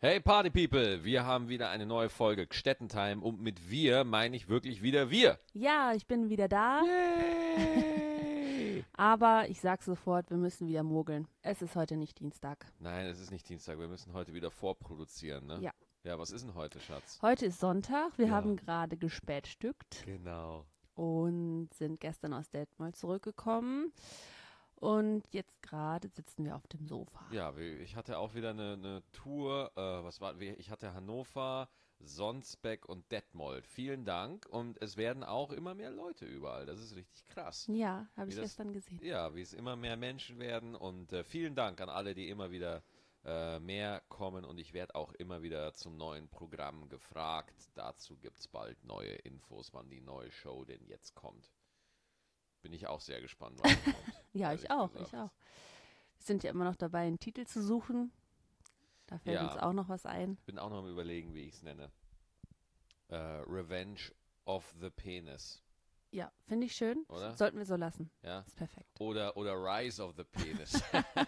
Hey Party People, wir haben wieder eine neue Folge Gstettentime und mit wir meine ich wirklich wieder wir. Ja, ich bin wieder da, Yay! aber ich sag sofort, wir müssen wieder mogeln. Es ist heute nicht Dienstag. Nein, es ist nicht Dienstag, wir müssen heute wieder vorproduzieren, ne? Ja. Ja, was ist denn heute, Schatz? Heute ist Sonntag, wir Ja. haben gerade gespätstückt Genau. und sind gestern aus Detmold zurückgekommen. Und jetzt gerade sitzen wir auf dem Sofa. Ja, ich hatte auch wieder eine Tour, ich hatte Hannover, Sonsbeck und Detmold. Vielen Dank und es werden auch immer mehr Leute überall, das ist richtig krass. Ja, habe ich Wie das- gestern gesehen. Ja, wie es immer mehr Menschen werden und vielen Dank an alle, die immer wieder mehr kommen und ich werde auch immer wieder zum neuen Programm gefragt. Dazu gibt es bald neue Infos, wann die neue Show denn jetzt kommt. Bin ich auch sehr gespannt, wann die kommt. Ja, ehrlich ich auch. gesagt. Wir sind ja immer noch dabei, einen Titel zu suchen. Da fällt Ja. uns auch noch was ein. Bin auch noch am Überlegen, wie ich es nenne. Revenge of the Penis, Ja, finde ich schön. oder? Sollten wir so lassen. Ja. Ist perfekt. Oder Rise of the Penis.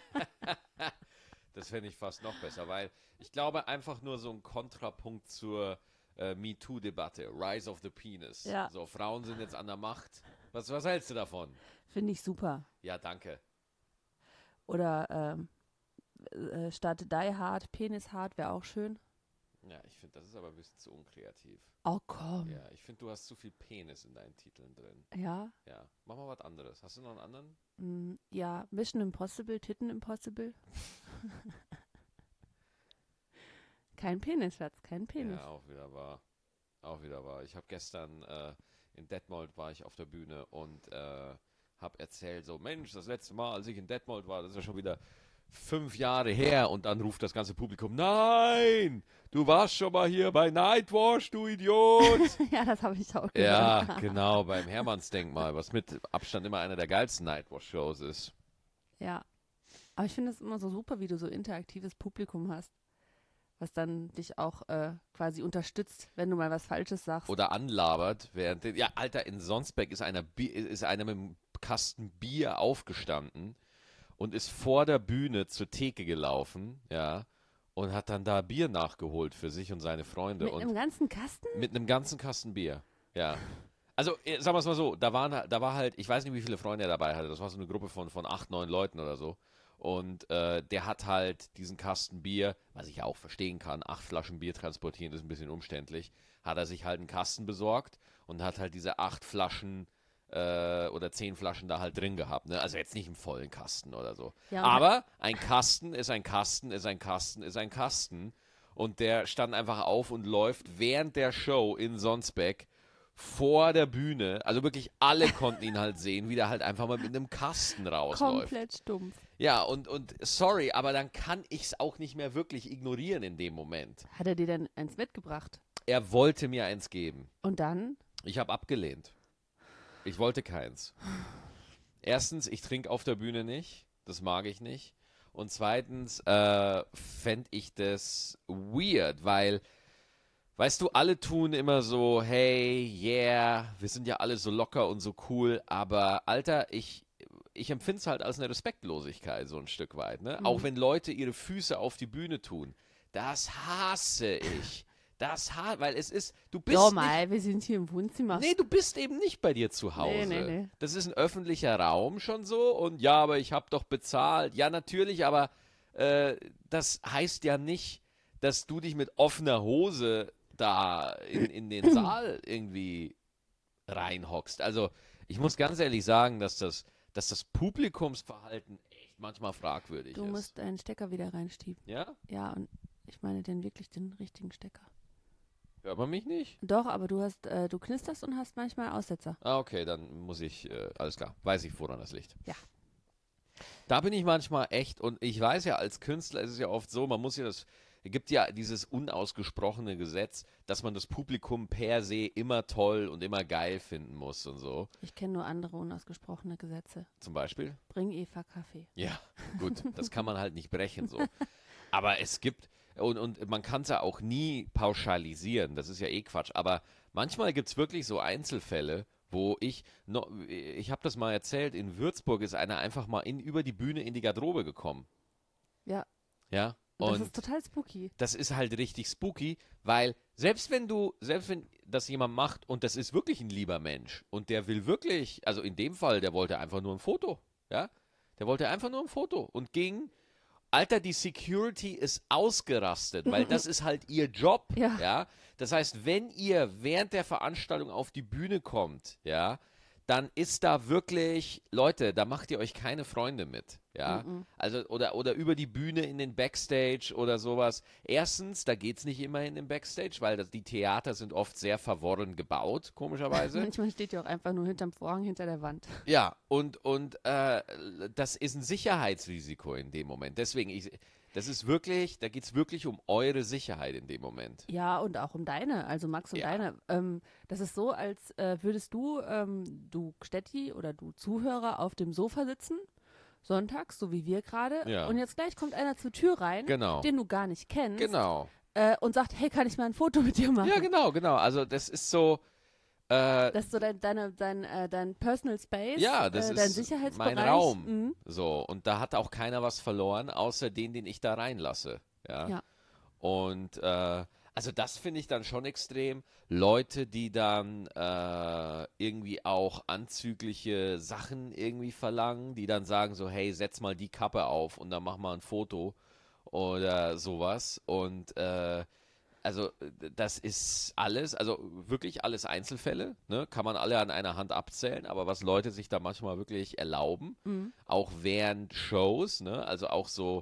Das fände ich fast noch besser, weil ich glaube einfach nur so ein Kontrapunkt zur MeToo-Debatte. Rise of the Penis. Ja. So, Frauen sind jetzt an der Macht. Was hältst du davon? Finde ich super. Ja, danke. Oder statt Die Hard, Penis Hard wäre auch schön. Ja, ich finde, das ist aber ein bisschen zu unkreativ. Oh komm. Ja, ich finde, du hast zu viel Penis in deinen Titeln drin. Ja. Ja, mach mal was anderes. Hast du noch einen anderen? Ja, Mission Impossible, Titten Impossible. Kein Penis, Schatz, kein Penis. Ja, auch wieder wahr. Auch wieder wahr. Ich habe gestern in Detmold war ich auf der Bühne und habe erzählt, so Mensch, das letzte Mal, als ich in Detmold war, das ist ja schon wieder 5 Jahre her und dann ruft das ganze Publikum, nein, du warst schon mal hier bei Nightwash, du Idiot. Ja, das habe ich auch Ja, gehört. genau, beim Hermannsdenkmal, was mit Abstand immer einer der geilsten Nightwash-Shows ist. Ja. Aber ich finde es immer so super, wie du so interaktives Publikum hast, was dann dich auch quasi unterstützt, wenn du mal was Falsches sagst. Oder anlabert, ja, Alter, in Sonsbeck ist einer mit einem Kasten Bier aufgestanden und ist vor der Bühne zur Theke gelaufen, ja, und hat dann da Bier nachgeholt für sich und seine Freunde Mit und einem ganzen Kasten? mit einem ganzen Kasten Bier, ja. Also, sagen wir es mal so, da war halt, ich weiß nicht, wie viele Freunde er dabei hatte, das war so eine Gruppe von 8, 9 Leuten oder so. Und der hat halt diesen Kasten Bier, was ich ja auch verstehen kann, 8 Flaschen Bier transportieren ist ein bisschen umständlich, hat er sich halt einen Kasten besorgt und hat halt diese 8 Flaschen oder 10 Flaschen da halt drin gehabt. Ne? Also jetzt nicht im vollen Kasten oder so. Ja, und Aber ein Kasten ist ein Kasten, ist ein Kasten, ist ein Kasten. Und der stand einfach auf und läuft während der Show in Sonsbeck vor der Bühne. Also wirklich alle konnten ihn halt sehen, wie der halt einfach mal mit einem Kasten rausläuft. komplett stumpf. Ja, und sorry, aber dann kann ich es auch nicht mehr wirklich ignorieren in dem Moment. Hat er dir denn eins mitgebracht? Er wollte mir eins geben. Und dann? Ich habe abgelehnt. Ich wollte keins. Erstens, ich trinke auf der Bühne nicht. Das mag ich nicht. Und zweitens fände ich das weird, weil, weißt du, alle tun immer so, hey, yeah, wir sind ja alle so locker und so cool, aber Alter, ich empfinde es halt als eine Respektlosigkeit, so ein Stück weit. Ne? Auch wenn Leute ihre Füße auf die Bühne tun. Das hasse ich. Weil es ist, du bist Ja, nicht, mal, wir sind hier im Wohnzimmer. nee, du bist eben nicht bei dir zu Hause. Nee. Das ist ein öffentlicher Raum schon so und ja, aber ich habe doch bezahlt. Ja, natürlich, aber das heißt ja nicht, dass du dich mit offener Hose da in den Saal irgendwie reinhockst. Also, ich muss ganz ehrlich sagen, dass das Publikumsverhalten echt manchmal fragwürdig Du ist. musst deinen Stecker wieder reinstieben. Ja? Ja, und ich meine wirklich den richtigen Stecker. Hört man mich nicht? Doch, aber du knisterst und hast manchmal Aussetzer. Ah, okay, dann muss ich, alles klar, weiß ich, woran das liegt. Ja. Da bin ich manchmal echt, und ich weiß ja, als Künstler ist es ja oft so, es gibt ja dieses unausgesprochene Gesetz, dass man das Publikum per se immer toll und immer geil finden muss und so. Ich kenne nur andere unausgesprochene Gesetze. Zum Beispiel? Bring Eva Kaffee. Ja, gut, das kann man halt nicht brechen so. Aber es gibt, und man kann es ja auch nie pauschalisieren, das ist ja eh Quatsch, aber manchmal gibt es wirklich so Einzelfälle, wo ich habe das mal erzählt, in Würzburg ist einer einfach mal über die Bühne in die Garderobe gekommen. Ja. Ja, Das ist total spooky. Das ist halt richtig spooky, weil selbst wenn das jemand macht und das ist wirklich ein lieber Mensch und der will wirklich, also in dem Fall, der wollte einfach nur ein Foto, ja? Der wollte einfach nur ein Foto und ging, Alter, die Security ist ausgerastet, weil das ist halt ihr Job, Ja. ja? Das heißt, wenn ihr während der Veranstaltung auf die Bühne kommt, ja, dann ist da wirklich, Leute, da macht ihr euch keine Freunde mit, ja. Also, oder über die Bühne in den Backstage oder sowas. Erstens, da geht's nicht immer in den Backstage, weil die Theater sind oft sehr verworren gebaut, komischerweise. Manchmal steht ihr auch einfach nur hinterm Vorhang, hinter der Wand. Ja, und das ist ein Sicherheitsrisiko in dem Moment. Deswegen, das ist wirklich, da geht's wirklich um eure Sicherheit in dem Moment. Ja, und auch um deine, also Max und Ja. deine. Das ist so, als würdest du, du Stetti oder du Zuhörer auf dem Sofa sitzen, sonntags, so wie wir gerade, Ja. und jetzt gleich kommt einer zur Tür rein, Genau. den du gar nicht kennst, Genau. und sagt, hey, kann ich mal ein Foto mit dir machen? Ja, genau. Also das ist so, Das ist so dein Personal Space, ja, das dein ist Sicherheitsbereich. mein Raum. Mhm. So, und da hat auch keiner was verloren, außer den ich da reinlasse. Ja. Ja. Und also das finde ich dann schon extrem. Leute, die dann irgendwie auch anzügliche Sachen irgendwie verlangen, die dann sagen so, hey, setz mal die Kappe auf und dann mach mal ein Foto oder sowas. Und also das ist alles, also wirklich alles Einzelfälle, ne? Kann man alle an einer Hand abzählen, aber was Leute sich da manchmal wirklich erlauben, auch während Shows, ne? Also auch so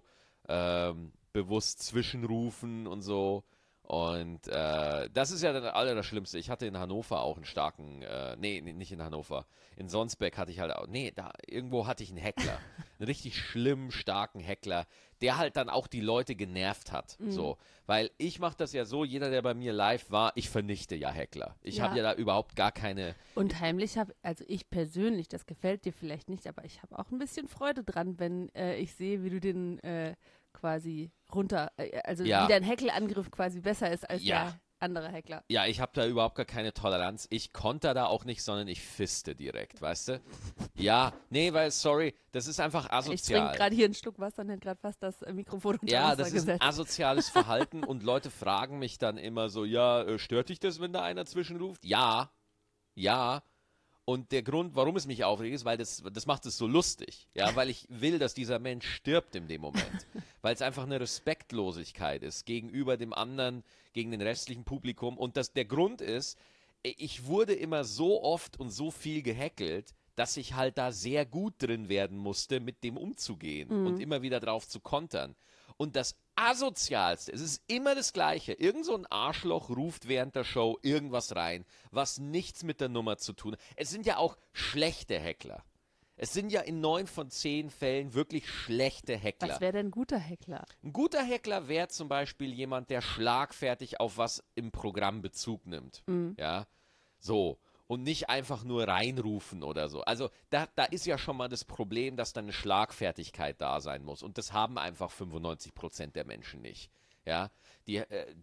bewusst zwischenrufen und so. Und das ist ja das Allerschlimmste. Ich hatte in Hannover auch einen starken, nee, nicht in Hannover, in Sonsbeck hatte ich halt auch, nee, da irgendwo hatte ich einen Heckler, einen richtig schlimmen, starken Heckler, der halt dann auch die Leute genervt hat, so. Weil ich mache das ja so, jeder, der bei mir live war, ich vernichte ja Heckler. Ich habe ja da überhaupt gar keine, Und heimlich also ich persönlich, das gefällt dir vielleicht nicht, aber ich habe auch ein bisschen Freude dran, wenn ich sehe, wie du den quasi runter, also Ja. wie dein Heckelangriff quasi besser ist als Ja. der andere Heckler. ja, ich habe da überhaupt gar keine Toleranz. Ich konter da auch nicht, sondern ich fiste direkt, weißt du? Ja, nee, weil, sorry, das ist einfach Ich asozial. trinke gerade hier einen Schluck Wasser und hätte gerade fast das Mikrofon unter Ja, Wasser das ist ein gesetzt. asoziales Verhalten und Leute fragen mich dann immer so, ja, stört dich das, wenn da einer zwischenruft? Ja, ja. Und der Grund, warum es mich aufregt, ist, weil das macht es so lustig. Ja, weil ich will, dass dieser Mensch stirbt in dem Moment. Weil es einfach eine Respektlosigkeit ist gegenüber dem anderen, gegen den restlichen Publikum. Und der Grund ist, ich wurde immer so oft und so viel gehackelt, dass ich halt da sehr gut drin werden musste, mit dem umzugehen und immer wieder drauf zu kontern. Und das Asozialste, es ist immer das Gleiche. Irgend so ein Arschloch ruft während der Show irgendwas rein, was nichts mit der Nummer zu tun hat. Es sind ja auch schlechte Heckler. Es sind ja in 9 von 10 Fällen wirklich schlechte Heckler. Was wäre denn ein guter Heckler? Ein guter Heckler wäre zum Beispiel jemand, der schlagfertig auf was im Programm Bezug nimmt. Ja, so. Und nicht einfach nur reinrufen oder so. Also da ist ja schon mal das Problem, dass da eine Schlagfertigkeit da sein muss. Und das haben einfach 95% der Menschen nicht. Ja, die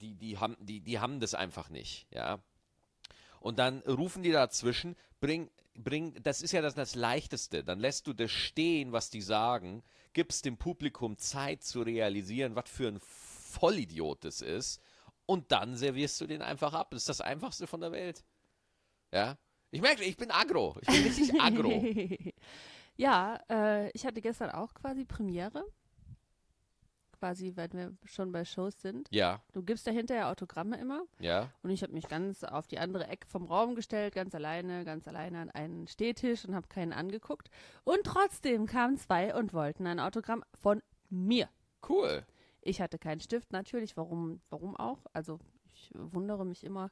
haben das einfach nicht. Ja. Und dann rufen die dazwischen, das ist ja das Leichteste. Dann lässt du das stehen, was die sagen, gibst dem Publikum Zeit zu realisieren, was für ein Vollidiot das ist. Und dann servierst du den einfach ab. Das ist das Einfachste von der Welt. Ja, ich merke, ich bin aggro. Ich bin richtig aggro. Ja, ich hatte gestern auch quasi Premiere. Quasi, weil wir schon bei Shows sind. Ja, Du gibst da hinterher Autogramme immer. ja. Und ich habe mich ganz auf die andere Ecke vom Raum gestellt, ganz alleine an einen Stehtisch und habe keinen angeguckt. Und trotzdem kamen 2 und wollten ein Autogramm von mir. Cool. Ich hatte keinen Stift, natürlich. Warum auch? Also ich wundere mich immer,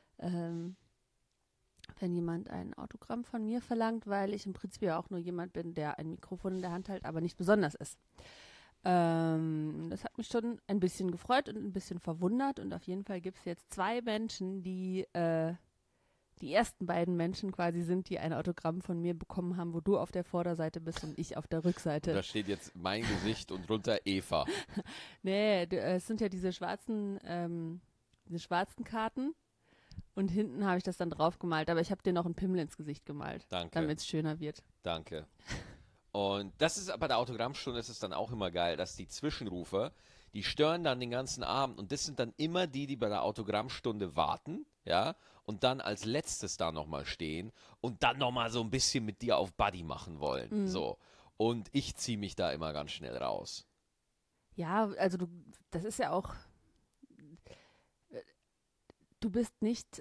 wenn jemand ein Autogramm von mir verlangt, weil ich im Prinzip ja auch nur jemand bin, der ein Mikrofon in der Hand hält, aber nicht besonders ist. Das hat mich schon ein bisschen gefreut und ein bisschen verwundert. Und auf jeden Fall gibt es jetzt 2 Menschen, die die ersten beiden Menschen quasi sind, die ein Autogramm von mir bekommen haben, wo du auf der Vorderseite bist und ich auf der Rückseite. Da steht jetzt mein Gesicht und drunter Eva. Nee, es sind ja diese schwarzen Karten. Und hinten habe ich das dann drauf gemalt, aber ich habe dir noch einen Pimmel ins Gesicht gemalt, Danke. damit es schöner wird. Danke. Und das ist bei der Autogrammstunde ist es dann auch immer geil, dass die Zwischenrufer die stören dann den ganzen Abend und das sind dann immer die, die bei der Autogrammstunde warten, ja, und dann als letztes da nochmal stehen und dann nochmal so ein bisschen mit dir auf Buddy machen wollen, so. Und ich ziehe mich da immer ganz schnell raus. Ja, also das ist ja auch, du bist nicht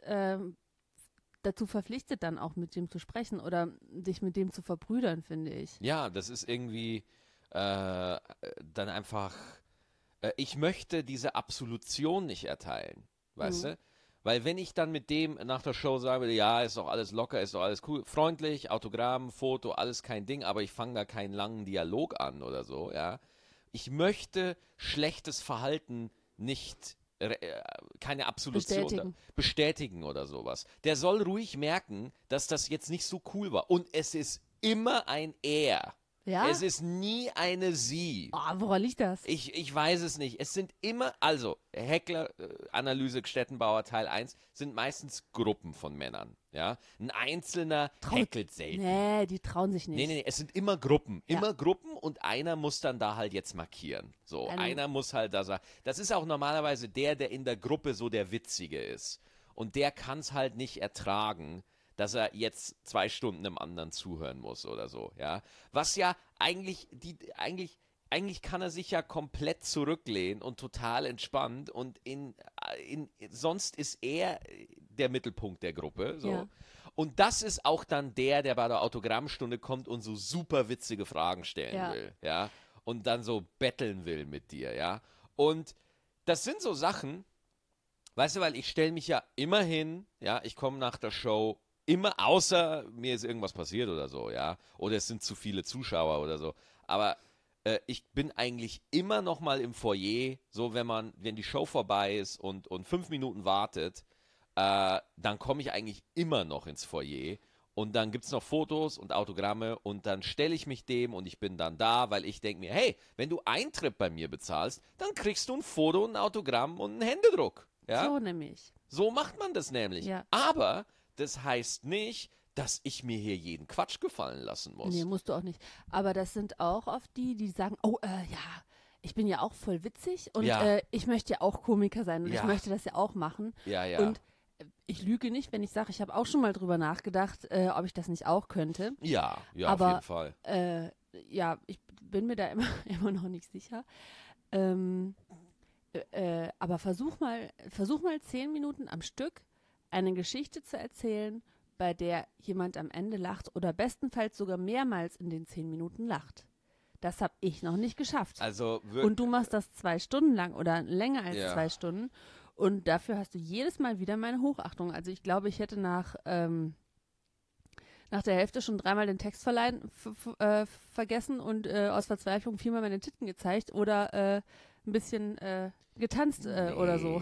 dazu verpflichtet, dann auch mit dem zu sprechen oder dich mit dem zu verbrüdern, finde ich. Ja, das ist irgendwie dann einfach, ich möchte diese Absolution nicht erteilen, weißt du? Weil wenn ich dann mit dem nach der Show sage, ja, ist doch alles locker, ist doch alles cool, freundlich, Autogramm, Foto, alles kein Ding, aber ich fange da keinen langen Dialog an oder so, ja. Ich möchte schlechtes Verhalten nicht, keine Absolution bestätigen oder sowas. Der soll ruhig merken, dass das jetzt nicht so cool war. Und es ist immer ein Er. Ja? Es ist nie eine Sie. Oh, woran liegt das? Ich weiß es nicht. Es sind immer, also Heckler-Analyse Stettenbauer Teil 1 sind meistens Gruppen von Männern. Ja? Ein Einzelner heckelt selten. Nee, die trauen sich nicht. Nee, es sind immer Gruppen. Ja. Immer Gruppen und einer muss dann da halt jetzt markieren. So, einer muss halt da sagen. Das ist auch normalerweise der in der Gruppe so der Witzige ist. Und der kann es halt nicht ertragen, dass er jetzt 2 Stunden einem anderen zuhören muss oder so, ja. Was ja eigentlich kann er sich ja komplett zurücklehnen und total entspannt und sonst ist er der Mittelpunkt der Gruppe, so. Ja. Und das ist auch dann der bei der Autogrammstunde kommt und so super witzige Fragen stellen will, ja. Und dann so betteln will mit dir, ja. Und das sind so Sachen, weißt du, weil ich stelle mich ja immer hin, ja, ich komme nach der Show immer, außer mir ist irgendwas passiert oder so, ja. Oder es sind zu viele Zuschauer oder so. Aber ich bin eigentlich immer noch mal im Foyer, so wenn die Show vorbei ist und 5 Minuten wartet, dann komme ich eigentlich immer noch ins Foyer. Und dann gibt es noch Fotos und Autogramme und dann stelle ich mich dem und ich bin dann da, weil ich denke mir, hey, wenn du Eintritt bei mir bezahlst, dann kriegst du ein Foto, ein Autogramm und einen Händedruck. Ja? So nämlich. So macht man das nämlich. Ja. Aber das heißt nicht, dass ich mir hier jeden Quatsch gefallen lassen muss. Nee, musst du auch nicht. Aber das sind auch oft die sagen, oh, ja, ich bin ja auch voll witzig und ich möchte ja auch Komiker sein und ich möchte das ja auch machen. Ja. Und ich lüge nicht, wenn ich sage, ich habe auch schon mal drüber nachgedacht, ob ich das nicht auch könnte. Ja, aber, auf jeden Fall. Ja, ich bin mir da immer noch nicht sicher. Aber versuch mal 10 Minuten am Stück eine Geschichte zu erzählen, bei der jemand am Ende lacht oder bestenfalls sogar mehrmals in den 10 Minuten lacht. Das habe ich noch nicht geschafft. Also und du machst das 2 Stunden lang oder länger als 2 Stunden und dafür hast du jedes Mal wieder meine Hochachtung. Also ich glaube, ich hätte nach der Hälfte schon 3-mal den Text vergessen und aus Verzweiflung 4-mal meine Titten gezeigt oder ein bisschen getanzt oder so.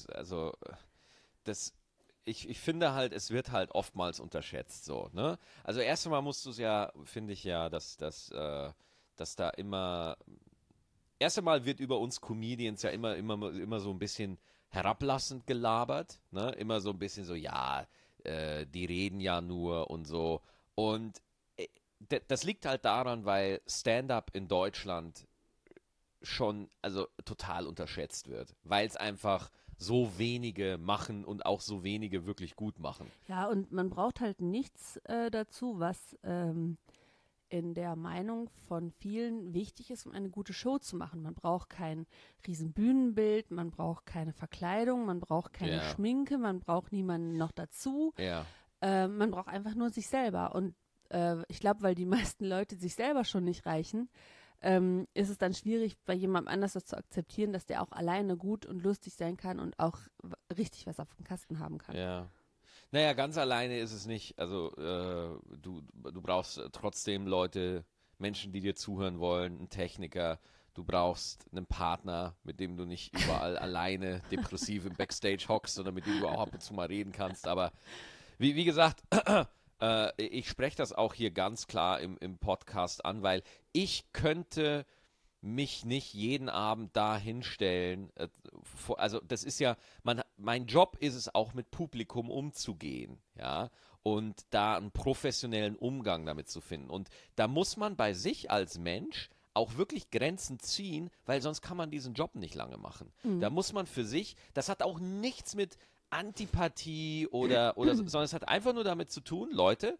Ich finde halt, es wird halt oftmals unterschätzt so, ne? Also erst einmal musst du es ja, finde ich ja, dass da immer, erst einmal wird über uns Comedians ja immer so ein bisschen herablassend gelabert, ne? Immer so ein bisschen so, ja, die reden ja nur und so. Und das liegt halt daran, weil Stand-up in Deutschland schon, also total unterschätzt wird, weil es einfach so wenige machen und auch so wenige wirklich gut machen. Ja, und man braucht halt nichts dazu, was in der Meinung von vielen wichtig ist, um eine gute Show zu machen. Man braucht kein riesen Bühnenbild, man braucht keine Verkleidung, man braucht keine Schminke, man braucht niemanden noch dazu. Ja. Man braucht einfach nur sich selber. Und ich glaube, weil die meisten Leute sich selber schon nicht reichen, ist es dann schwierig, bei jemandem anders das zu akzeptieren, dass der auch alleine gut und lustig sein kann und auch richtig was auf dem Kasten haben kann. Ja. Naja, ganz alleine ist es nicht. Also du brauchst trotzdem Menschen, die dir zuhören wollen, einen Techniker. Du brauchst einen Partner, mit dem du nicht überall alleine depressiv im Backstage hockst, sondern mit dem du auch ab und zu mal reden kannst. Aber wie gesagt, ich spreche das auch hier ganz klar im Podcast an, weil ich könnte mich nicht jeden Abend da hinstellen. Also das ist ja, mein Job ist es auch mit Publikum umzugehen, ja, und da einen professionellen Umgang damit zu finden. Und da muss man bei sich als Mensch auch wirklich Grenzen ziehen, weil sonst kann man diesen Job nicht lange machen. Da muss man für sich, das hat auch nichts mit Antipathie oder sondern es hat einfach nur damit zu tun, Leute,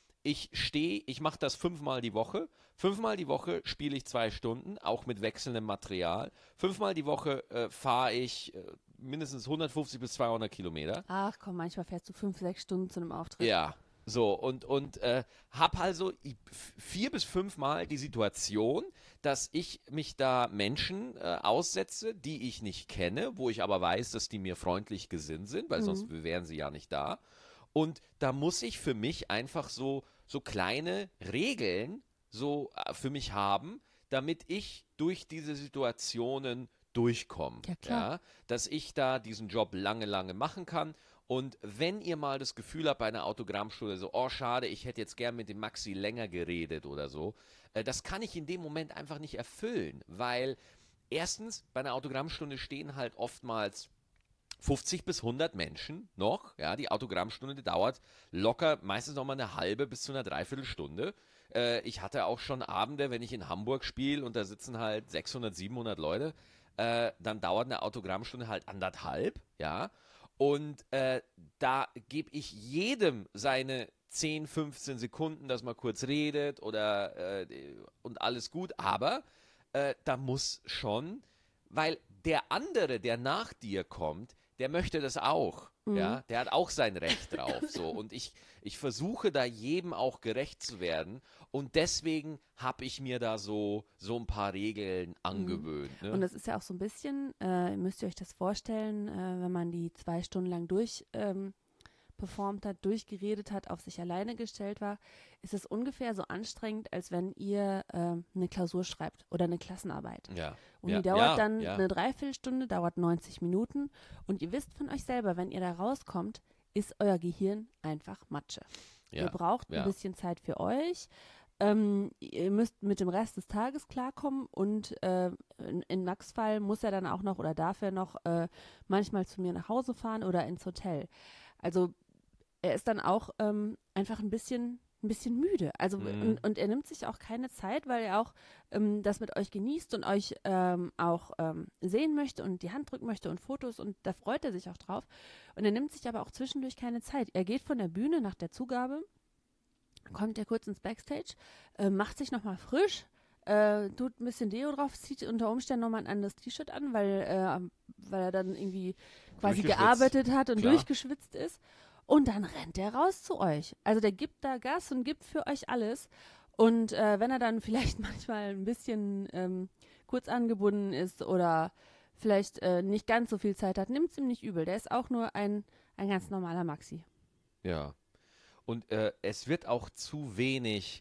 ich mache das 5-mal die Woche. 5-mal die Woche spiele ich 2 Stunden, auch mit wechselndem Material. 5-mal die Woche fahre ich mindestens 150 bis 200 Kilometer. Ach komm, manchmal fährst du 5, 6 Stunden zu einem Auftritt. Ja, so und hab also 4 bis 5-mal die Situation, dass ich mich da Menschen aussetze, die ich nicht kenne, wo ich aber weiß, dass die mir freundlich gesinnt sind, weil sonst wären sie ja nicht da. Und da muss ich für mich einfach so kleine Regeln so für mich haben, damit ich durch diese Situationen durchkomme. Ja, klar. Ja, dass ich da diesen Job lange, lange machen kann. Und wenn ihr mal das Gefühl habt bei einer Autogrammstunde, so, oh schade, ich hätte jetzt gern mit dem Maxi länger geredet oder so, das kann ich in dem Moment einfach nicht erfüllen, weil erstens bei einer Autogrammstunde stehen halt oftmals 50 bis 100 Menschen noch, ja, die Autogrammstunde dauert locker meistens noch mal eine halbe bis zu einer Dreiviertelstunde. Ich hatte auch schon Abende, wenn ich in Hamburg spiele und da sitzen halt 600, 700 Leute, dann dauert eine Autogrammstunde halt 1,5, ja, und da gebe ich jedem seine 10, 15 Sekunden, dass man kurz redet und alles gut, aber da muss schon, weil der andere, der nach dir kommt, der möchte das auch. Ja, der hat auch sein Recht drauf. So. Und ich versuche da jedem auch gerecht zu werden. Und deswegen habe ich mir da so ein paar Regeln angewöhnt. Ne? Und das ist ja auch so ein bisschen, müsst ihr euch das vorstellen, wenn man die 2 Stunden lang performt hat, durchgeredet hat, auf sich alleine gestellt war, ist es ungefähr so anstrengend, als wenn ihr eine Klausur schreibt oder eine Klassenarbeit. Ja. Und ja, die dauert ja, dann ja. eine Dreiviertelstunde, dauert 90 Minuten. Und ihr wisst von euch selber, wenn ihr da rauskommt, ist euer Gehirn einfach Matsche. Ja, Ihr braucht ein bisschen Zeit für euch. Ihr müsst mit dem Rest des Tages klarkommen und in Max' Fall muss er dann auch noch oder darf er noch manchmal zu mir nach Hause fahren oder ins Hotel. Also er ist dann auch einfach ein bisschen müde. Also und er nimmt sich auch keine Zeit, weil er auch das mit euch genießt und euch auch sehen möchte und die Hand drücken möchte und Fotos und da freut er sich auch drauf. Und er nimmt sich aber auch zwischendurch keine Zeit. Er geht von der Bühne nach der Zugabe, kommt er kurz ins Backstage, macht sich nochmal frisch, tut ein bisschen Deo drauf, zieht unter Umständen nochmal ein anderes T-Shirt an, weil er dann irgendwie quasi gearbeitet hat und durchgeschwitzt ist. Und dann rennt er raus zu euch. Also der gibt da Gas und gibt für euch alles. Und wenn er dann vielleicht manchmal ein bisschen kurz angebunden ist oder vielleicht nicht ganz so viel Zeit hat, nimmt es ihm nicht übel. Der ist auch nur ein ganz normaler Maxi. Ja. Und es wird auch zu wenig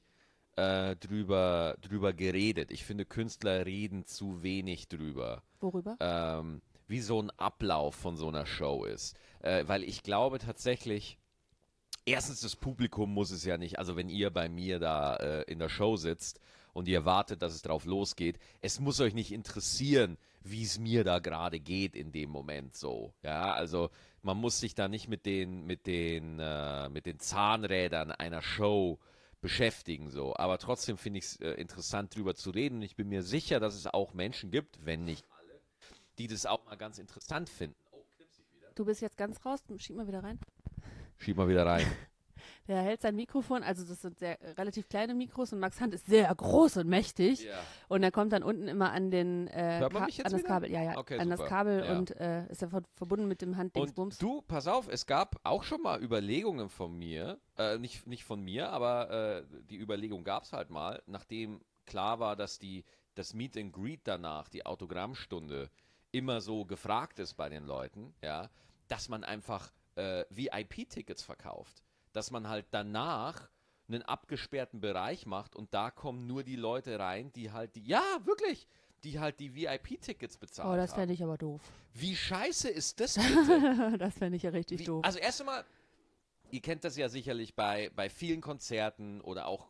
drüber geredet. Ich finde, Künstler reden zu wenig drüber. Worüber? Wie so ein Ablauf von so einer Show ist. Weil ich glaube tatsächlich, erstens das Publikum muss es ja nicht, also wenn ihr bei mir da in der Show sitzt und ihr wartet, dass es drauf losgeht, es muss euch nicht interessieren, wie es mir da gerade geht in dem Moment so. Ja, also man muss sich da nicht mit den Zahnrädern einer Show beschäftigen so. Aber trotzdem finde ich es interessant drüber zu reden und ich bin mir sicher, dass es auch Menschen gibt, wenn nicht die das auch mal ganz interessant finden. Oh, knipsig wieder. Du bist jetzt ganz raus, schieb mal wieder rein. Schieb mal wieder rein. Der hält sein Mikrofon, also das sind relativ kleine Mikros und Max' Hand ist sehr groß und mächtig. Ja. Und er kommt dann unten immer an Hört man mich jetzt an das wieder? Kabel, ja, Okay, an super. das Kabel Ja. und ist ja verbunden mit dem Handdingsbums. Und du, pass auf, es gab auch schon mal Überlegungen von mir, nicht von mir, aber die Überlegung gab es halt mal, nachdem klar war, dass das Meet and Greet danach, die Autogrammstunde, immer so gefragt ist bei den Leuten, ja, dass man einfach VIP-Tickets verkauft. Dass man halt danach einen abgesperrten Bereich macht und da kommen nur die Leute rein, die halt die VIP-Tickets bezahlt haben. Oh, das fände ich aber doof. Wie scheiße ist das bitte? Das fände ich ja richtig doof. Also erst einmal, ihr kennt das ja sicherlich bei vielen Konzerten oder auch,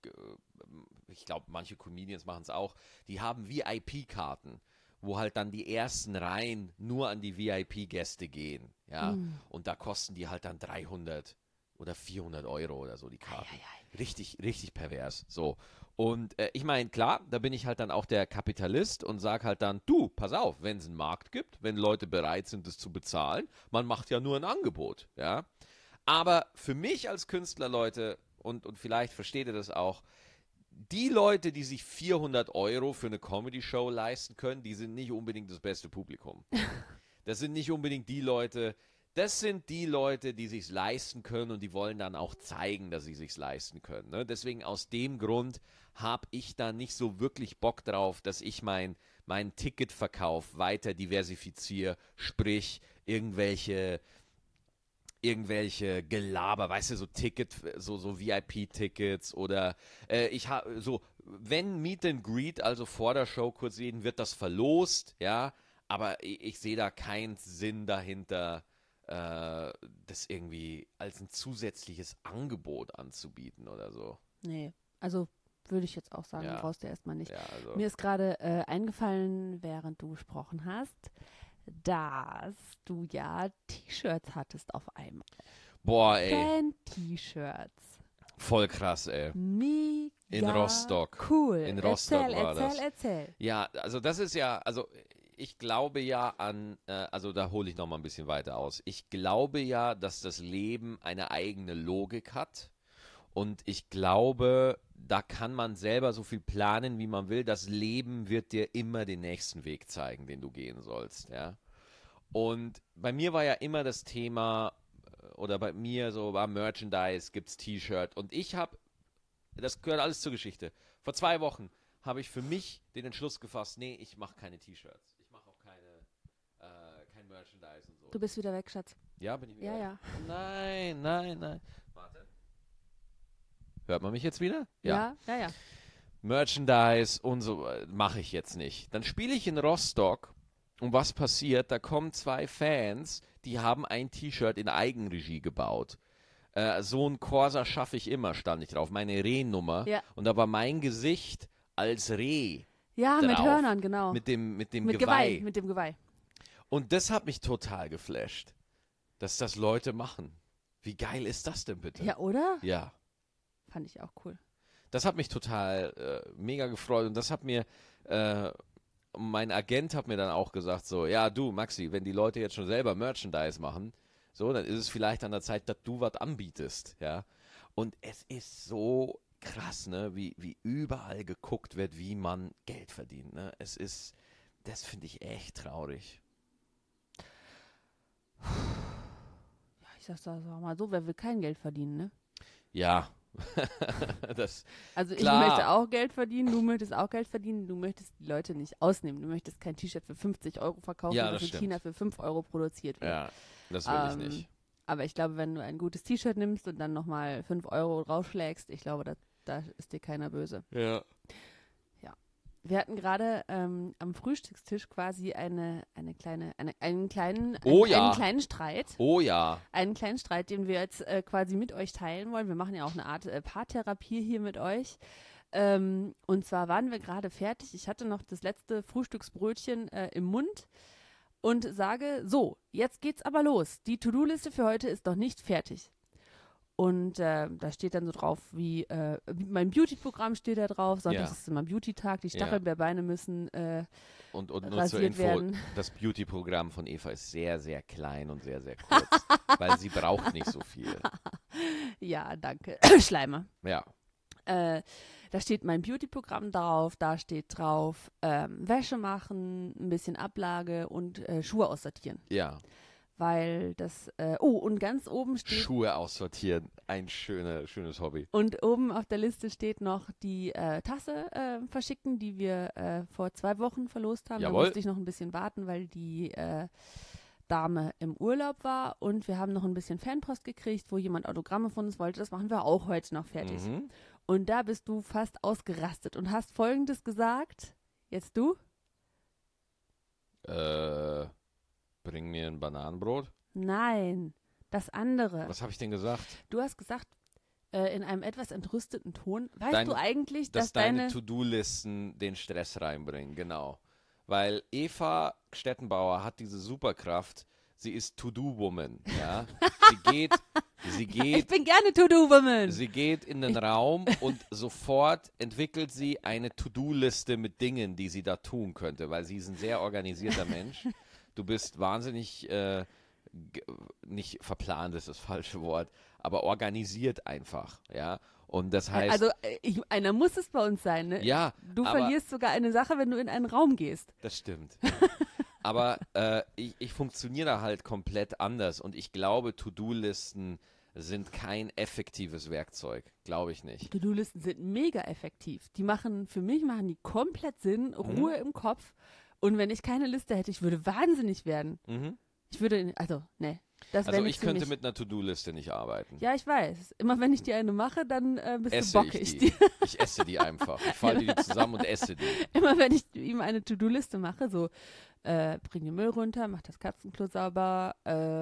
ich glaube, manche Comedians machen es auch, die haben VIP-Karten, wo halt dann die ersten Reihen nur an die VIP-Gäste gehen. Ja? Und da kosten die halt dann 300 oder 400 Euro oder so die Karten. Richtig, richtig pervers. So. Und ich meine, klar, da bin ich halt dann auch der Kapitalist und sage halt dann, du, pass auf, wenn es einen Markt gibt, wenn Leute bereit sind, es zu bezahlen, man macht ja nur ein Angebot, ja. Aber für mich als Künstler, Leute, und vielleicht versteht ihr das auch, die Leute, die sich 400 Euro für eine Comedy-Show leisten können, die sind nicht unbedingt das beste Publikum. Das sind nicht unbedingt die Leute, das sind die Leute, die sich's leisten können und die wollen dann auch zeigen, dass sie sich's leisten können. Ne? Deswegen aus dem Grund habe ich da nicht so wirklich Bock drauf, dass ich meinen Ticketverkauf weiter diversifiziere, sprich irgendwelche Gelaber, weißt du, so so VIP-Tickets oder wenn Meet and Greet, also vor der Show kurz reden, wird das verlost, ja, aber ich sehe da keinen Sinn dahinter, das irgendwie als ein zusätzliches Angebot anzubieten oder so. Nee, also würde ich jetzt auch sagen, Ja. brauchst du erstmal nicht. Ja, also. Mir ist gerade eingefallen, während du gesprochen hast, dass du ja T-Shirts hattest auf einmal. Boah, ey, Fan-T-Shirts. voll krass, ey. Mega In Rostock. Cool. In Rostock war das. Erzähl. Ja, also das ist ja, also ich glaube ja also da hole ich noch mal ein bisschen weiter aus. Ich glaube ja, dass das Leben eine eigene Logik hat und ich glaube, da kann man selber so viel planen, wie man will. Das Leben wird dir immer den nächsten Weg zeigen, den du gehen sollst, ja. Und bei mir war ja immer das Thema, oder bei mir so war Merchandise, gibt's T-Shirt und das gehört alles zur Geschichte. Vor 2 Wochen habe ich für mich den Entschluss gefasst, nee, ich mache keine T-Shirts. Ich mache auch kein Merchandise und so. Du bist wieder weg, Schatz. Ja, bin ich wieder? Ja. Nein. Warte. Hört man mich jetzt wieder? Ja. Merchandise und so mache ich jetzt nicht. Dann spiele ich in Rostock und was passiert? Da kommen 2 Fans, die haben ein T-Shirt in Eigenregie gebaut. So ein Corsa schaffe ich immer, stand ich drauf. Meine Rehnummer. Ja. Und da war mein Gesicht als Reh. Ja, mit drauf. Hörnern, genau. Mit dem Mit Geweih. Mit dem Geweih. Und das hat mich total geflasht, dass das Leute machen. Wie geil ist das denn bitte? Ja, oder? Ja. Fand ich auch cool. Das hat mich total mega gefreut und das hat mir, mein Agent hat mir dann auch gesagt so, ja du Maxi, wenn die Leute jetzt schon selber Merchandise machen, so, dann ist es vielleicht an der Zeit, dass du was anbietest, ja. Und es ist so krass, ne, wie überall geguckt wird, wie man Geld verdient, ne. Das finde ich echt traurig. Ja, ich sag's mal so, wer will kein Geld verdienen, ne? Ja. Also klar. ich möchte auch Geld verdienen, du möchtest auch Geld verdienen, du möchtest die Leute nicht ausnehmen. Du möchtest kein T-Shirt für 50 Euro verkaufen, Ja, das in stimmt. China für 5 Euro produziert wird. Ja, das will ich nicht. Aber ich glaube, wenn du ein gutes T-Shirt nimmst und dann nochmal 5 Euro draufschlägst, ich glaube, da ist dir keiner böse. Ja. Wir hatten gerade am Frühstückstisch quasi einen kleinen Streit. Oh ja. Einen kleinen Streit, den wir jetzt quasi mit euch teilen wollen. Wir machen ja auch eine Art Paartherapie hier mit euch. Und zwar waren wir gerade fertig. Ich hatte noch das letzte Frühstücksbrötchen im Mund und sage, so, jetzt geht's aber los. Die To-Do-Liste für heute ist noch nicht fertig. Und da steht dann so drauf, wie mein Beauty-Programm steht da drauf. Sonntags ist immer Beauty-Tag, die Stachelbeerbeine müssen und nur zur rasiert Info, werden. das Beauty-Programm von Eva ist sehr, sehr klein und sehr, sehr kurz, weil sie braucht nicht so viel. Ja, danke. Schleimer. Ja. Da steht mein Beauty-Programm drauf, da steht drauf Wäsche machen, ein bisschen Ablage und Schuhe aussortieren. Ja. Weil das, und ganz oben steht... Schuhe aussortieren, ein schönes Hobby. Und oben auf der Liste steht noch die Tasse verschicken, die wir vor 2 Wochen verlost haben. Jawohl. Da musste ich noch ein bisschen warten, weil die Dame im Urlaub war. Und wir haben noch ein bisschen Fanpost gekriegt, wo jemand Autogramme von uns wollte. Das machen wir auch heute noch fertig. Mhm. Und da bist du fast ausgerastet und hast Folgendes gesagt. Jetzt du? Bring mir ein Bananenbrot. Nein, das andere. Was habe ich denn gesagt? Du hast gesagt, in einem etwas entrüsteten Ton, weißt du eigentlich, dass dass deine To-Do-Listen den Stress reinbringen, genau. Weil Eva Stettenbauer hat diese Superkraft, Sie ist To-Do-Woman, ja. Sie Ich geht bin gerne To-Do-Woman. Sie geht in den Raum und sofort entwickelt sie eine To-Do-Liste mit Dingen, die sie da tun könnte, weil sie ist ein sehr organisierter Mensch. Du bist wahnsinnig, nicht verplant ist das falsche Wort, aber organisiert einfach, ja. Und das heißt, Also, einer muss es bei uns sein, ne? ja, Du aber verlierst sogar eine Sache, wenn du in einen Raum gehst. das stimmt. Aber ich funktioniere halt komplett anders und ich glaube, To-Do-Listen sind kein effektives Werkzeug. Glaube ich nicht. To-Do-Listen sind mega effektiv. Für mich machen die komplett Sinn, Ruhe im Kopf. Und wenn ich keine Liste hätte, ich würde wahnsinnig werden. Mhm. Ich würde, also, ne. Das wäre Also nichts ich für könnte mich. mit einer To-Do-Liste nicht arbeiten. Ja, ich weiß. Immer wenn ich dir eine mache, dann bist Esse du bockig. ich die. Ich esse die einfach. Ich falte die zusammen und esse die. Immer wenn ich ihm eine To-Do-Liste mache, so bring den Müll runter, mach das Katzenklo sauber,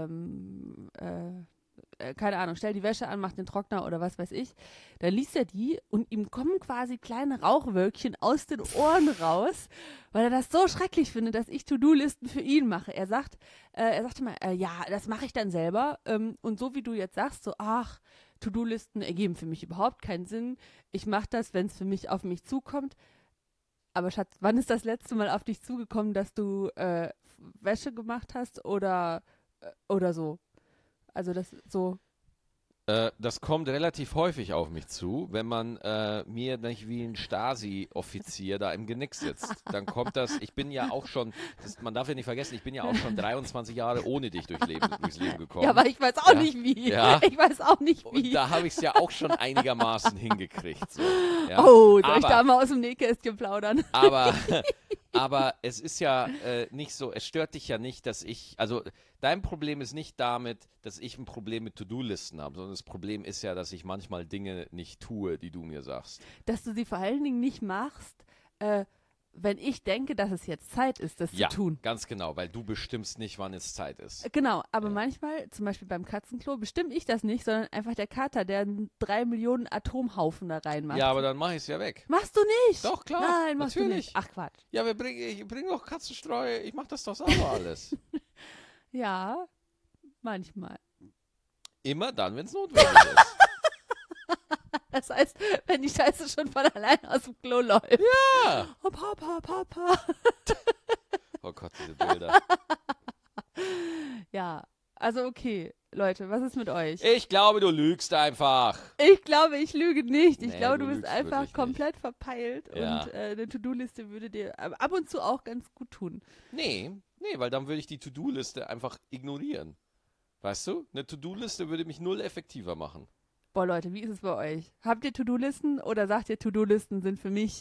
keine Ahnung, stell die Wäsche an, mach den Trockner oder was weiß ich, dann liest er die und ihm kommen quasi kleine Rauchwölkchen aus den Ohren raus, weil er das so schrecklich findet, dass ich To-Do-Listen für ihn mache. Er sagte mal, ja, das mache ich dann selber und so wie du jetzt sagst, so, ach, To-Do-Listen ergeben für mich überhaupt keinen Sinn. Ich mache das, wenn es für mich auf mich zukommt. Aber Schatz, wann ist das letzte Mal auf dich zugekommen, dass du Wäsche gemacht hast oder so? Also das so. Das kommt relativ häufig auf mich zu, wenn man mir nicht wie ein Stasi-Offizier da im Genick sitzt. Dann kommt das, ich bin ja auch schon, man darf ja nicht vergessen, ich bin ja auch schon 23 Jahre ohne dich durchs Leben gekommen. Ja, aber ich weiß auch Ja. nicht wie. Ja. Ich weiß auch nicht Und wie. da habe ich es ja auch schon einigermaßen hingekriegt. So. Ja. Oh, soll ich Aber- da mal aus dem Nähkästchen plaudern? Aber es ist ja nicht so, es stört dich ja nicht, also dein Problem ist nicht damit, dass ich ein Problem mit To-Do-Listen habe, sondern das Problem ist ja, dass ich manchmal Dinge nicht tue, die du mir sagst. Dass du sie vor allen Dingen nicht machst, wenn ich denke, dass es jetzt Zeit ist, das Ja, zu tun. ganz genau, weil du bestimmst nicht, wann es Zeit ist. Genau, aber manchmal, zum Beispiel beim Katzenklo, bestimme ich das nicht, sondern einfach der Kater, der 3 Millionen Atomhaufen da reinmacht. Ja, aber dann mache ich es ja weg. Machst du nicht? Doch, klar, Nein, machst du natürlich. nicht. Ach Quatsch. Ja, ich bring doch Katzenstreu, ich mache das doch sauber alles. Ja, manchmal. Immer dann, wenn es notwendig ist. Das heißt, wenn die Scheiße schon von allein aus dem Klo läuft. Ja. Oh, Papa. Oh Gott, diese Bilder. Ja, also okay, Leute, was ist mit euch? Ich glaube, du lügst einfach. Ich glaube, ich lüge nicht. Ich Nee, glaube, du du bist lügst einfach wirklich komplett verpeilt Ja. und eine To-Do-Liste würde dir ab und zu auch ganz gut tun. Nee, weil dann würde ich die To-Do-Liste einfach ignorieren. Weißt du? Eine To-Do-Liste würde mich null effektiver machen. Boah, Leute, wie ist es bei euch? Habt ihr To-Do-Listen oder sagt ihr, To-Do-Listen sind für mich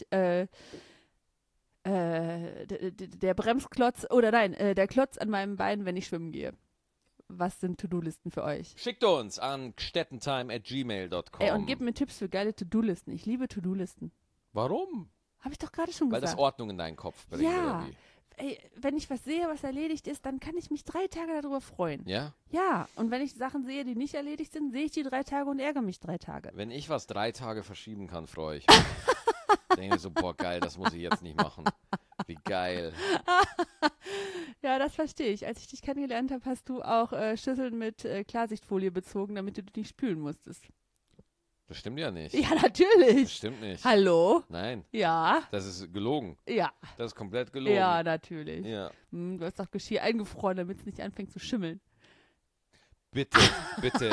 der Bremsklotz oder nein, der Klotz an meinem Bein, wenn ich schwimmen gehe? Was sind To-Do-Listen für euch? Schickt uns an stettentime@gmail.com. Ey, und gebt mir Tipps für geile To-Do-Listen. Ich liebe To-Do-Listen. Warum? Habe ich doch gerade schon Weil das gesagt. Ordnung in deinen Kopf bringt, Ja. oder wie? Ey, wenn ich was sehe, was erledigt ist, dann kann ich mich 3 Tage darüber freuen. Ja? Ja, und wenn ich Sachen sehe, die nicht erledigt sind, sehe ich die 3 Tage und ärgere mich 3 Tage. Wenn ich was 3 Tage verschieben kann, freue ich mich. Denke so, boah, geil, das muss ich jetzt nicht machen. Wie geil. Ja, das verstehe ich. Als ich dich kennengelernt habe, hast du auch Schüsseln mit Klarsichtfolie bezogen, damit du die nicht spülen musstest. Das stimmt ja nicht. Ja, Das natürlich. stimmt nicht. Hallo? Nein, Ja. das ist gelogen. Ja. Das ist komplett gelogen. Ja, natürlich. Ja. Du hast doch Geschirr eingefroren, damit es nicht anfängt zu schimmeln. Bitte, bitte.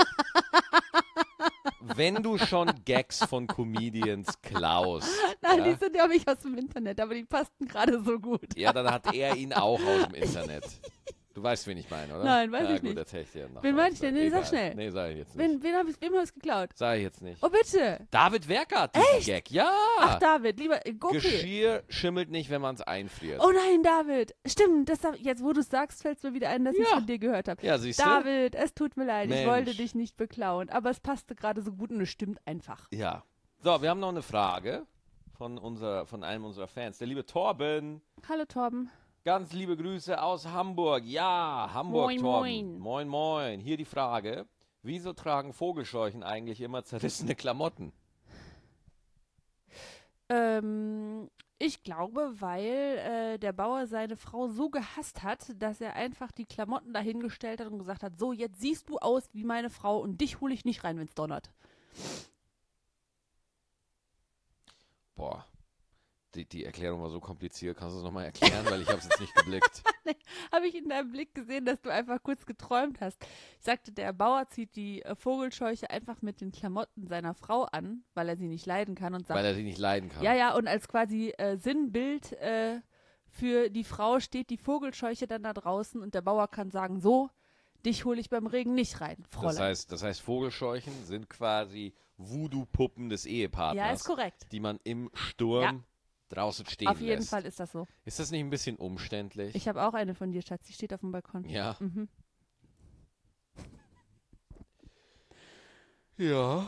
Wenn du schon Gags von Comedians klaust, Nein, ja, die sind ja nicht aus dem Internet, aber die passten gerade so gut. ja, dann hat er ihn auch aus dem Internet. Du weißt, wen ich meine, oder? Nein, weiß ja, ich gut, nicht. Erzähl ich dir nachher. Wen meine ich denn? Nee, sag Egal. schnell. Nee, sag ich jetzt nicht. Wem habe ich geklaut? Sag ich jetzt nicht. Oh, bitte. David Werkert, diesen Gag. Ja. Ach, David, lieber, okay. Geschirr schimmelt nicht, wenn man es einfriert. Oh nein, David. Stimmt, jetzt wo du es sagst, fällt es mir wieder ein, dass ich es Ja. von dir gehört habe. Ja, siehst du? David, es tut mir leid, ich Mensch. wollte dich nicht beklauen, aber es passte gerade so gut und es stimmt einfach. Ja. So, wir haben noch eine Frage von einem unserer Fans. Der liebe Torben. Hallo Torben. Ganz liebe Grüße aus Hamburg. Ja, Hamburg, Moin, Torben. moin. Moin, moin. Hier die Frage. Wieso tragen Vogelscheuchen eigentlich immer zerrissene Klamotten? Ich glaube, weil der Bauer seine Frau so gehasst hat, dass er einfach die Klamotten dahingestellt hat und gesagt hat, so, jetzt siehst du aus wie meine Frau und dich hole ich nicht rein, wenn es donnert. Boah, die Erklärung war so kompliziert. Kannst du es nochmal erklären, weil ich habe es jetzt nicht geblickt. Habe ich in deinem Blick gesehen, dass du einfach kurz geträumt hast. Ich sagte, der Bauer zieht die Vogelscheuche einfach mit den Klamotten seiner Frau an, weil er sie nicht leiden kann und sagt, Weil er sie nicht leiden kann. ja, und als quasi Sinnbild für die Frau steht die Vogelscheuche dann da draußen und der Bauer kann sagen, so, dich hole ich beim Regen nicht rein, Fräulein. Das heißt, Vogelscheuchen sind quasi Voodoo-Puppen des Ehepartners. Ja, ist korrekt. Die man im Sturm draußen stehen Auf jeden lässt. Fall ist das so. Ist das nicht ein bisschen umständlich? Ich habe auch eine von dir, Schatz, die steht auf dem Balkon. Ja. Mhm. Ja.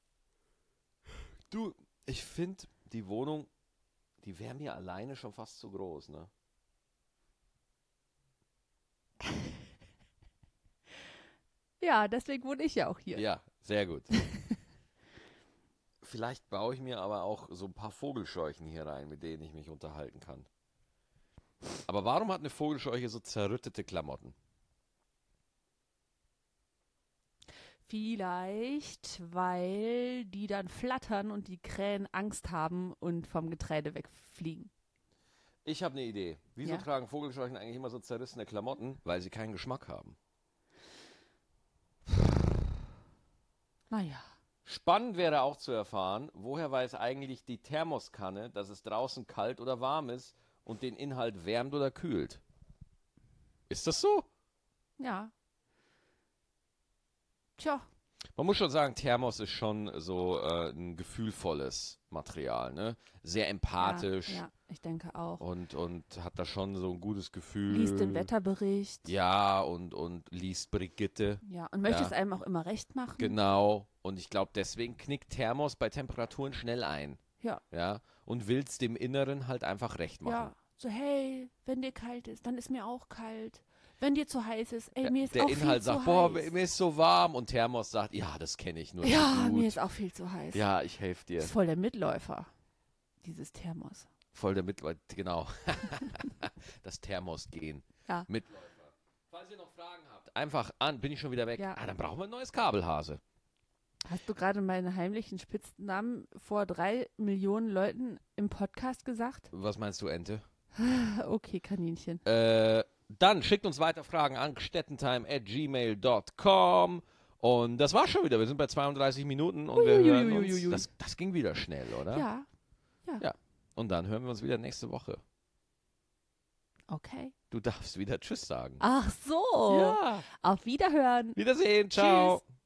Du, ich finde die Wohnung, die wäre mir alleine schon fast zu groß, ne? Ja, deswegen wohne ich ja auch hier. Ja, sehr gut. Vielleicht baue ich mir aber auch so ein paar Vogelscheuchen hier rein, mit denen ich mich unterhalten kann. Aber warum hat eine Vogelscheuche so zerrüttete Klamotten? Vielleicht, weil die dann flattern und die Krähen Angst haben und vom Getreide wegfliegen. Ich habe eine Idee. Wieso Ja? tragen Vogelscheuchen eigentlich immer so zerrissene Klamotten? Weil sie keinen Geschmack haben. Naja. Spannend wäre auch zu erfahren, woher weiß eigentlich die Thermoskanne, dass es draußen kalt oder warm ist und den Inhalt wärmt oder kühlt. Ist das so? Ja. Tja. Man muss schon sagen, Thermos ist schon so ein gefühlvolles Material, ne? Sehr empathisch Ja, ich denke auch. und hat da schon so ein gutes Gefühl. Liest den Wetterbericht. Ja, und liest Brigitte. Ja, und möchte Ja. es einem auch immer recht machen. Genau. Und ich glaube, deswegen knickt Thermos bei Temperaturen schnell ein. Ja. Ja. Und will's dem Inneren halt einfach recht machen. Ja. So, hey, wenn dir kalt ist, dann ist mir auch kalt. Wenn dir zu heiß ist, ey, mir ist Der auch Inhalt viel sagt, zu boah, heiß. mir ist so warm. Und Thermos sagt, ja, das kenne ich nur Ja, zu gut. mir ist auch viel zu heiß. Ja, ich helfe dir. Ist voll der Mitläufer, dieses Thermos. Voll der Mitläufer, genau. Das Thermos gehen. Ja. Mitläufer. Falls ihr noch Fragen habt, einfach an, bin ich schon wieder weg. Ja. Dann brauchen wir ein neues Kabelhase. Hast du gerade meinen heimlichen Spitznamen vor 3 Millionen Leuten im Podcast gesagt? Was meinst du, Ente? Okay, Kaninchen. Dann schickt uns weiter Fragen an gstettentime@gmail.com. Und das war's schon wieder. Wir sind bei 32 Minuten und wir hören uns. Das ging wieder schnell, oder? Ja. Und dann hören wir uns wieder nächste Woche. Okay. Du darfst wieder Tschüss sagen. Ach so. Ja. Auf Wiederhören. Wiedersehen. Ciao. Tschüss.